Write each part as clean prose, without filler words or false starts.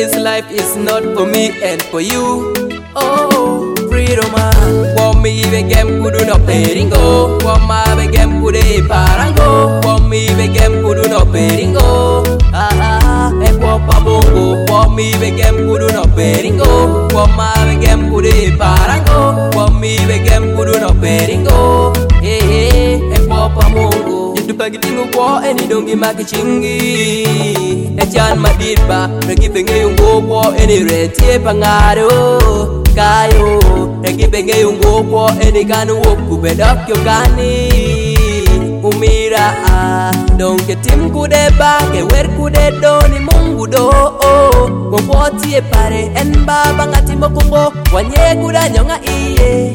This life is not for me and for you. Oh, freedom man. Want me begem kudu no peringo. Want ma begem kude parango. Want me begem kudu no peringo. E popa bongo. Want me begem kudu no peringo. Want ma begem kude parango. Want me begem kudu no peringo. E popa bongo. Pagitingu kwa eni dongi makichingi Echan madidba Regi benge yungo kwa eni retie pangaro Kayo Regi benge yungo kwa eni kanu woku bedok yogani Umira Donke tim kude ba Ke wer kude do ni mungu do Wapoti e pare enba Bangati mokumbo Wanye kuda nyonga iye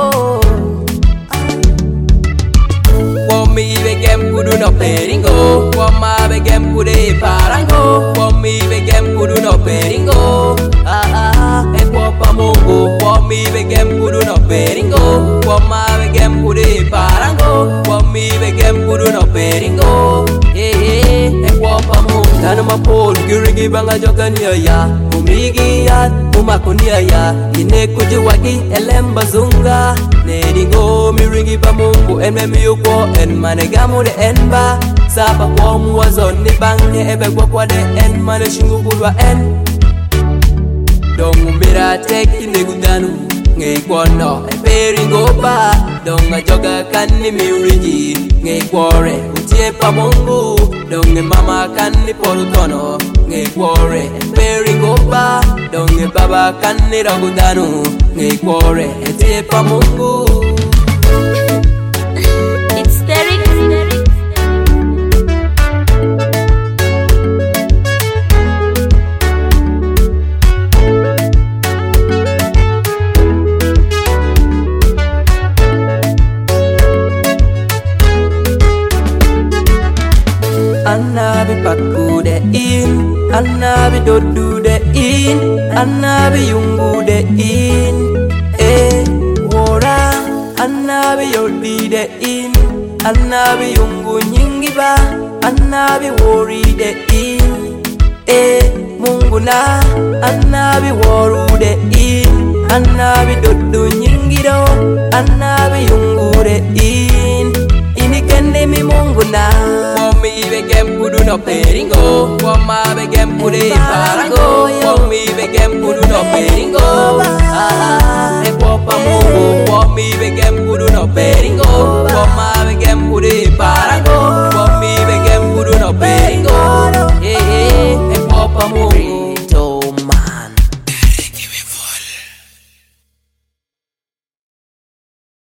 Me begem kudu no peringo, wama begem kude parango, wami begem kudu no peringo. E popa mongo, wami begem kudu no peringo, wama begem kude parango, wami begem kudu no peringo. E popa mongo. Tanu mapol girigi banga jogania ya, umigi ya, umakonia ya, ine kujiwagi elemba zunga. Nedingo miringi pa mungu enme yuko en manegamu de enba sapa kwa muwazon ni bange ebe kwa de en mane shingu kulwa en dongu mira teki negudanu nge kwono e peringo ba donga joga kanni miringi nge kwore utie pa mungu donge mama kanni polutono nge kwore e peringo ba donge baba kanni ragudanu nge kwore etie pa mungu. It's Derek. Annabi pakude in, annabi dodude in, annabi yungude in. Wora, annabi yodide in, annabi yungu nyingiba, annabi woride in. Mungu na, annabi worude in, annabi dodu nyingido, annabi yungude in. Inikende mi mungu na. Wami begem kudu no peringo, wama begem kude parango, wami begem kudu no peringo. E popa mungu, wami begem kudu no peringo.